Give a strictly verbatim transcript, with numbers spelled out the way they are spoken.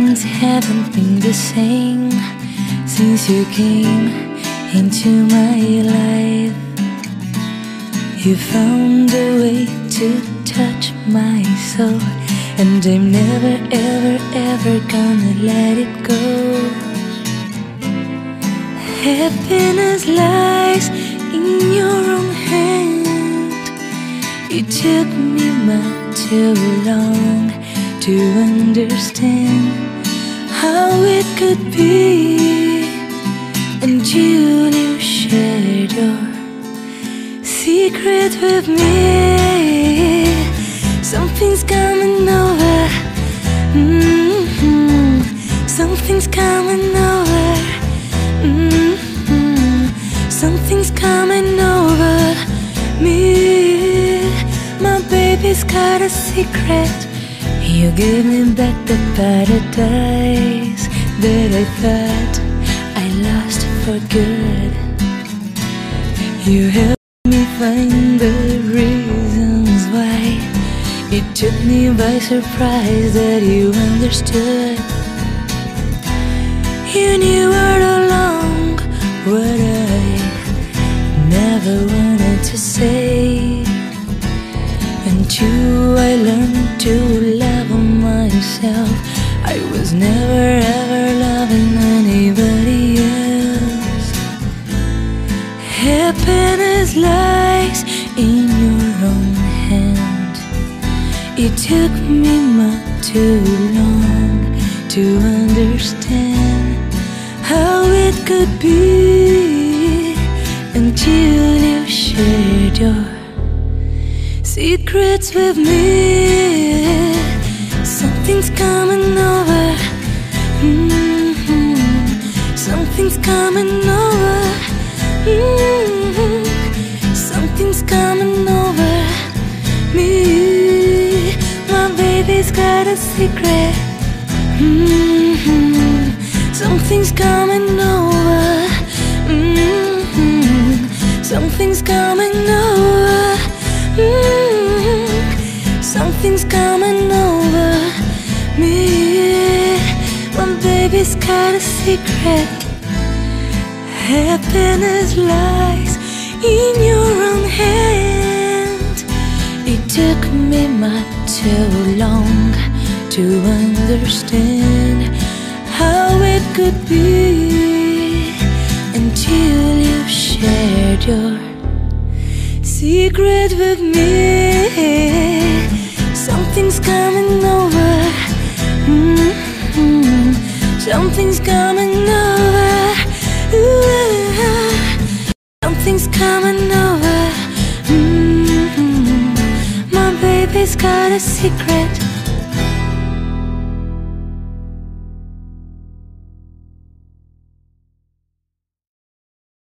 things haven't been the same since you came into my life. You found a way to touch my soul, and I'm never, ever, ever gonna let it go. Happiness lies in your own hand. It took me much too long to understand how it could be until you shared your secret with me. Something's coming over, mm-hmm. Something's coming over, mm-hmm. Something's coming over me. My baby's got a secret. You gave me back the paradise that I thought I lost for good. You helped me find the reasons why. It took me by surprise that you understood. You knew all along what I never wanted to say, until I learned to love myself. I was never ever loving anybody else. Happiness lies in your own hand. It took me much too long to understand how it could be until you shared your secrets with me. Something's coming over, mm-hmm. Something's coming over, mm-hmm. Something's coming over me. My baby's got a secret, mm-hmm. Something's coming over, mm-hmm. Something's coming over, mm-hmm. Something's coming over me. My baby's got a secret. Happiness lies in your own hand. It took me much too long to understand how it could be until you shared your secret with me. Something's coming over, mm-hmm. Something's coming over, ooh. Something's coming over, mm-hmm. My baby's got a secret.